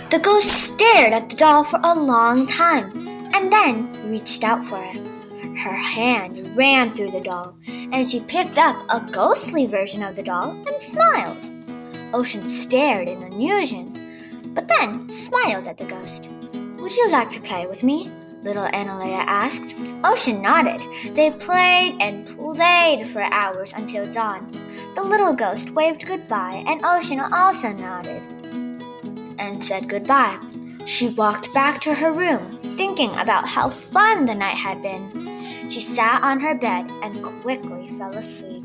The ghost stared at the doll for a long time and then reached out for it. Her hand ran through the doll, and she picked up a ghostly version of the doll and smiled. Ocean stared in confusion, but then smiled at the ghost. "Would you like to play with me?" little Analea asked. Ocean nodded. They played and played for hours until dawn. The little ghost waved goodbye, and Ocean also nodded and said goodbye. She walked back to her room, thinking about how fun the night had been. She sat on her bed and quickly fell asleep.